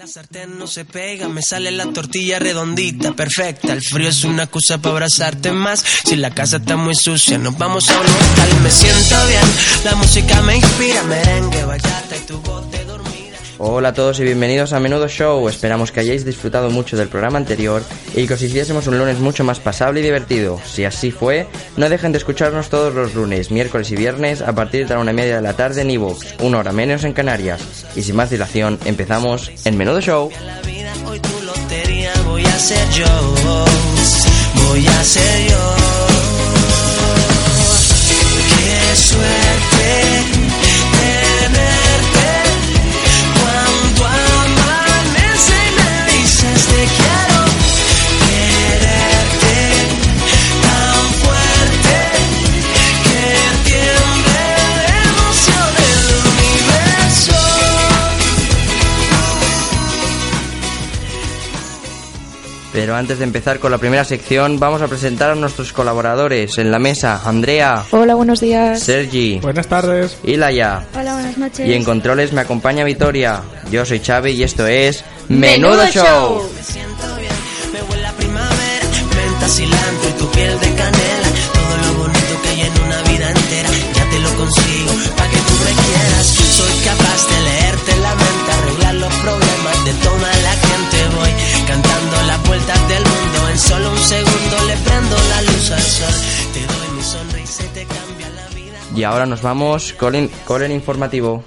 La sartén no se pega, me sale la tortilla redondita, perfecta. El frío es una excusa para abrazarte más. Si la casa está muy sucia, nos vamos a un hostal. Me siento bien, la música me inspira. Merengue, bachata y tu voz de dormida. Hola a todos y bienvenidos a Menudo Show. Esperamos que hayáis disfrutado mucho del programa anterior y que os hiciésemos un lunes mucho más pasable y divertido. Si así fue, no dejen de escucharnos todos los lunes, miércoles y viernes a partir de la 1:30 de la tarde en iVoox, 1 hora menos en Canarias. Y sin más dilación, empezamos en Menudo Show. Hoy tu lotería voy a ser yo, voy a ser yo. Qué suerte tenerte cuando amanece y me dices te quiero. Quererte tan fuerte que tiemble de emoción el universo. Pero antes de empezar con la primera sección, vamos a presentar a nuestros colaboradores. En la mesa, Andrea. Hola, buenos días. Sergi. Buenas tardes. Y Laia. Hola, buenas noches. Y en controles me acompaña Vitoria. Yo soy Xavi y esto es Menudo Show. Me siento bien, me huele a primavera, menta, cilantro y tu piel de canela. Todo lo bonito que hay en una vida entera, ya te lo consigo, pa' que tú me quieras. Soy capaz de leerte la mente, arreglar los problemas de toda la gente. Voy cantando las vueltas del mundo, en solo un segundo le prendo la luz al sol. Te doy mi sonrisa y te cambia la vida. Y ahora nos vamos con el informativo.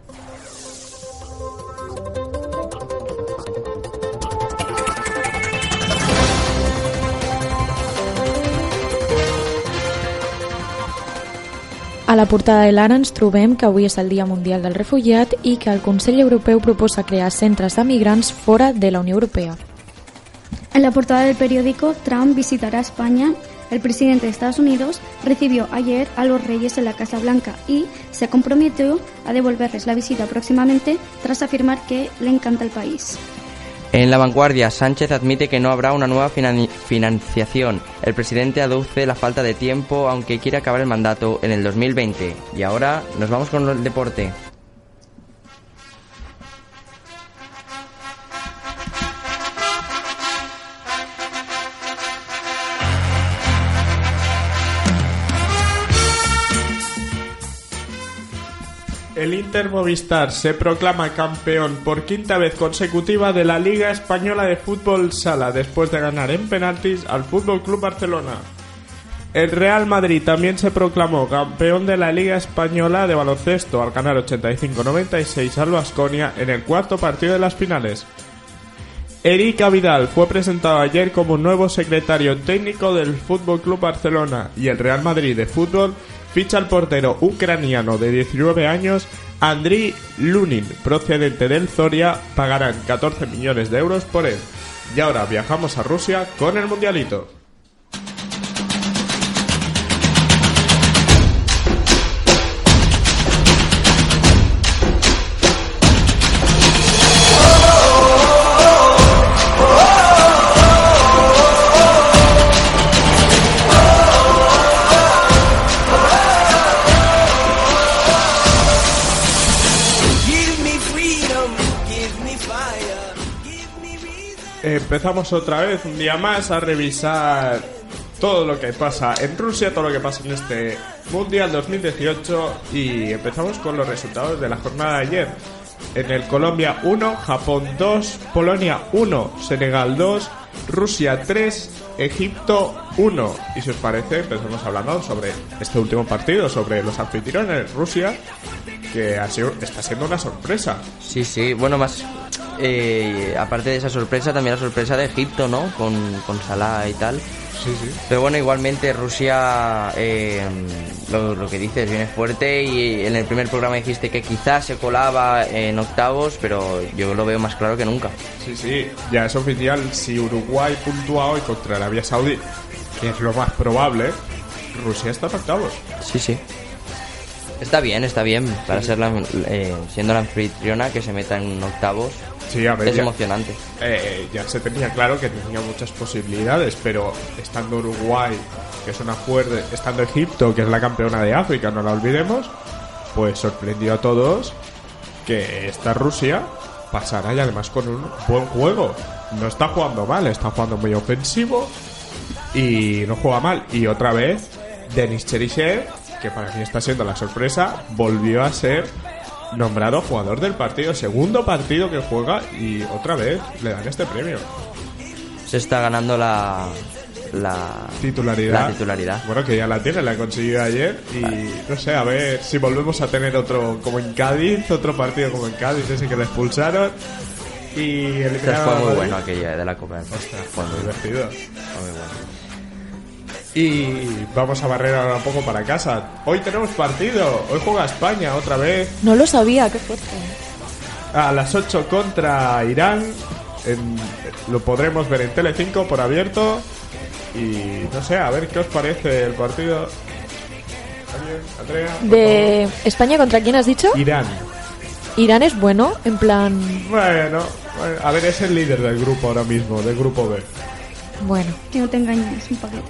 A la portada de l'Ara ens trobem que avui és el Dia Mundial del Refugiat i que el Consell Europeu proposa crear centres de migrants fora de la Unió Europea. En la portada del periódico, Trump visitará España. El presidente de Estados Unidos recibió ayer a los reyes en la Casa Blanca y se comprometió a devolverles la visita próximamente tras afirmar que le encanta el país. En La Vanguardia, Sánchez admite que no habrá una nueva financiación. El presidente aduce la falta de tiempo, aunque quiere acabar el mandato en el 2020. Y ahora nos vamos con el deporte. El Inter Movistar se proclama campeón por quinta vez consecutiva de la Liga Española de Fútbol Sala después de ganar en penaltis al Fútbol Club Barcelona. El Real Madrid también se proclamó campeón de la Liga Española de Baloncesto al ganar 85-96 al Baskonia en el cuarto partido de las finales. Eric Abidal fue presentado ayer como nuevo secretario técnico del Fútbol Club Barcelona y el Real Madrid de fútbol ficha al portero ucraniano de 19 años, Andriy Lunin, procedente del Zoria. Pagarán 14 millones de euros por él. Y ahora viajamos a Rusia con el Mundialito. Empezamos otra vez, un día más, a revisar todo lo que pasa en Rusia, todo lo que pasa en este Mundial 2018 y empezamos con los resultados de la jornada de ayer. En el Colombia 1, Japón 2, Polonia 1, Senegal 2, Rusia 3, Egipto 1. Y si os parece, empezamos hablando sobre este último partido, sobre los anfitriones, Rusia, que está siendo una sorpresa. Sí, bueno, más aparte de esa sorpresa, también la sorpresa de Egipto, ¿no? Con Salah y tal. Sí. Pero bueno, igualmente Rusia, lo que dices, viene fuerte y en el primer programa dijiste que quizás se colaba en octavos, pero yo lo veo más claro que nunca. Sí, ya es oficial. Si Uruguay puntúa hoy contra Arabia Saudí, que es lo más probable, Rusia está en octavos. Sí. Está bien, para ser siendo la anfitriona que se meta en octavos. Sí, a ver, es emocionante. Ya se tenía claro que tenía muchas posibilidades, pero estando Uruguay, que es una fuerte, estando Egipto, que es la campeona de África, no la olvidemos, pues sorprendió a todos que esta Rusia pasará, y además con un buen juego. No está jugando mal, está jugando muy ofensivo y no juega mal. Y otra vez Denis Cheryshev, que para mí está siendo la sorpresa, volvió a ser nombrado jugador del partido. Segundo partido que juega y otra vez le dan este premio. Se está ganando la Titularidad. La titularidad. Bueno, que ya la tiene, la consiguió ayer. Y no sé, a ver si volvemos a tener otro como en Cádiz, otro partido como en Cádiz, ese que le expulsaron. Y eliminaron Fue a muy Madrid. bueno aquella de la Copa. Ostras, Fue muy divertido. muy bueno. Y vamos a barrer ahora un poco para casa. Hoy tenemos partido. Hoy juega España otra vez. No lo sabía, qué fuerte. A las 8 contra Irán. Lo podremos ver en Telecinco por abierto. Y no sé, a ver qué os parece el partido. Andrea, por ¿De España contra quién has dicho? favor. Irán. Irán es bueno, en plan... Bueno, a ver, es el líder del grupo ahora mismo, del grupo B. Bueno, Que no te engañes, un paquete.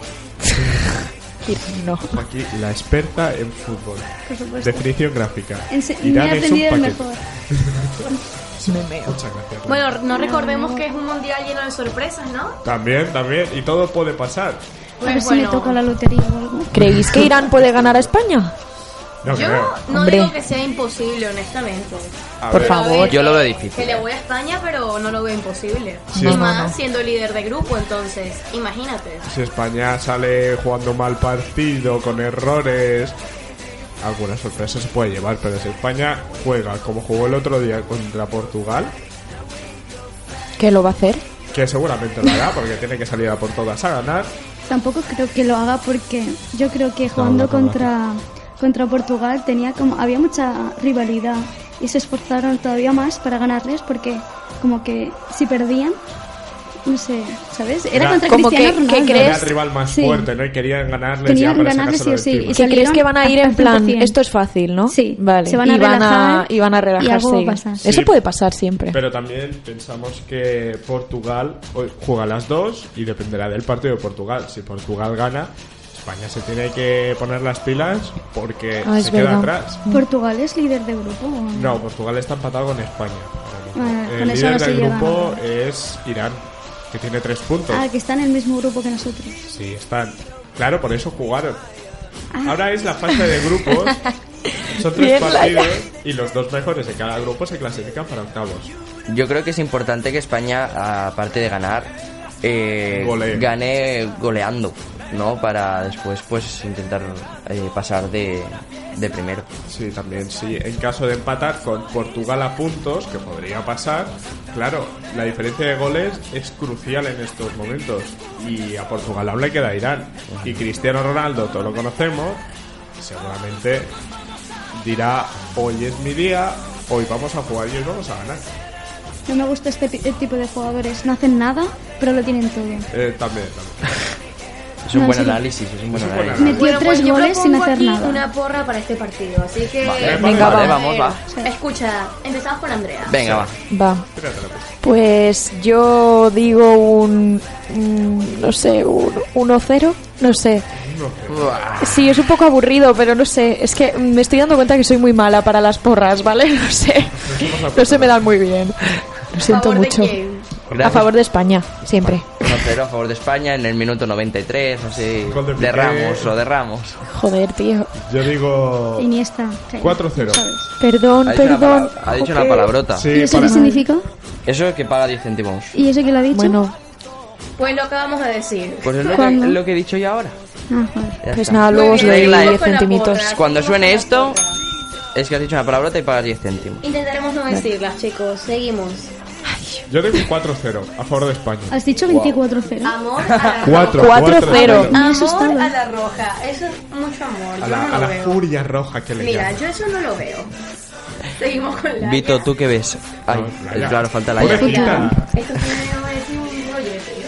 Irán no. Aquí la experta en fútbol. Por supuesto. Definición gráfica. Me Irán he es un aprendido el paquete. mejor. Muchas gracias. Bueno, no recordemos que es un mundial lleno de sorpresas, ¿no? También, y todo puede pasar. A ver Pues si me bueno. toca la lotería o algo. ¿Creéis que Irán puede ganar a España? No Yo creo. no Hombre. digo que sea imposible, honestamente. A Por ver, favor. A ver, Yo lo veo que difícil. le voy a España, pero no lo veo imposible. Sí, y no, más no. siendo líder de grupo, entonces, imagínate. Si España sale jugando mal partido, con errores, alguna sorpresa se puede llevar. Pero si España juega como jugó el otro día contra Portugal, ¿Qué lo va a hacer? que seguramente lo hará porque tiene que salir a por todas a ganar. Tampoco creo que lo haga porque yo creo que jugando contra Portugal había mucha rivalidad y se esforzaron todavía más para ganarles porque como que si perdían, no sé, ¿sabes? Era Era contra como Cristiano que Ronaldo. ¿crees? Era el rival más Sí. fuerte, ¿no? Y querían ganarles Querían ya para ganarles sacárselo sí o de sí. encima. Y ¿Que crees salieron que van a ir en al plan, 100%. esto es fácil, ¿no? Sí, Vale. se van a y van a relajar y van a y algo relajarse. va a pasar. Eso Sí. puede pasar siempre. Pero también pensamos que Portugal hoy juega las dos y dependerá del partido de Portugal. Si Portugal gana, España se tiene que poner las pilas porque Ah, es se queda verdad. atrás. ¿Portugal es líder de grupo? ¿O No, Portugal está empatado con España. ahora mismo. Ah, con El eso líder no se del lleva grupo nada. es Irán, que tiene 3 puntos. Ah, que está en el mismo grupo que nosotros. Sí, están. Claro, por eso jugaron. Ah. Ahora es la fase de grupos. Son 3 Bien, partidos y los 2 mejores de cada grupo se clasifican para octavos. Yo creo que es importante que España, aparte de ganar, Golee. gane goleando, ¿no? Para después pues intentar pasar de primero. Sí, también, sí. En caso de empatar con Portugal a puntos, que podría pasar, claro, la diferencia de goles es crucial en estos momentos. Y a Portugal aún le queda Irán. Y Cristiano Ronaldo, todos lo conocemos, seguramente dirá, hoy es mi día, hoy vamos a jugar y hoy vamos a ganar. No me gusta este tipo de jugadores. No hacen nada, pero lo tienen todo. También. Es un No, buen sí. análisis, es un buen Es un buen análisis. Metió Bueno, 3 pues yo goles sin propongo hacer aquí nada. una porra para este partido, así que... Venga, va. Escucha, empezamos con Andrea. Venga, va. Va. Espérate, Pues yo digo no sé, un 1-0, no sé. Sí, es un poco aburrido, pero no sé, es que me estoy dando cuenta que soy muy mala para las porras, ¿vale? No sé, no se me dan muy bien. Lo siento ¿A favor de mucho. quién? A favor de España, siempre. 1-0 a favor de España en el minuto 93, así, Gol de Piqué. de Ramos. Joder, tío. Yo digo Iniesta. ¿qué? 4-0. ¿Sabes? Perdón, Ha dicho una perdón. ha dicho una Joder. palabrota. Sí, ¿Y eso para- qué significa? Eso es que paga 10 céntimos. ¿Y eso que lo ha dicho? Bueno, Pues lo acabamos de decir. Pues es ¿Cuándo? lo que he dicho yo ahora. Ah, joder. Ya pues está. nada, luego Muy os bien, doy regla, seguimos 10 con la centimitos. porra, Cuando seguimos suene con la esto, porra. es que has dicho una palabrota y pagas 10 céntimos. Intentaremos no decirlas, chicos. Seguimos. Yo digo 4-0 a favor de España. Has dicho 24-0. Amor a la 4, 4-0. Me he Amor asustado. a la roja. Eso es mucho amor. A Yo no la lo veo. furia roja que le Mira, llaman. yo eso no lo veo. Seguimos con la. Vito, ¿tú qué ves? Ay, No, Laia. claro, falta la Pobrecita. Esto tiene un rollete.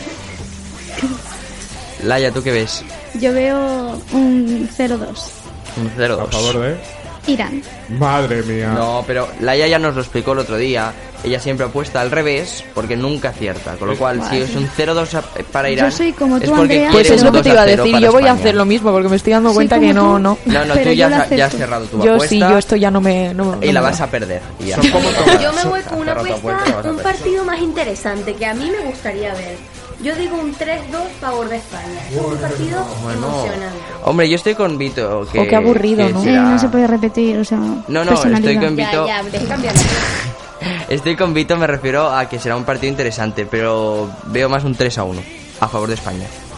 Laia, ¿tú qué ves? Yo veo un 0-2. Un 0-2. A favor de... Irán. Madre mía. No, pero Laia ya nos lo explicó el otro día. Ella siempre apuesta al revés porque nunca acierta. Con lo cual, si es un 0-2 para Irán, Yo soy como es tú, porque Andrea. Pues quiere es lo un que te iba a 2-0 decir. para Yo voy a España. hacer lo mismo porque me estoy dando Soy cuenta como que no, tú. no. No, Pero tú yo la ya has acepto. cerrado tu Yo apuesta. sí, yo esto ya no me... No, y no la me vas va. a perder. Y ya. Yo me voy con una Has cerrado tu apuesta, apuesta, la vas a un perder. partido más interesante que a mí me gustaría ver. Yo digo un 3-2 favor de España. Es un partido emocionante. Hombre, yo estoy con Vito. Que, Oh, qué aburrido, que ¿no? será- No se puede repetir, o sea, No, personalidad. estoy con Vito. Ya, deja cambiarlo. Estoy con Vito, me refiero a que será un partido interesante, pero veo más un 3-1 a favor de España.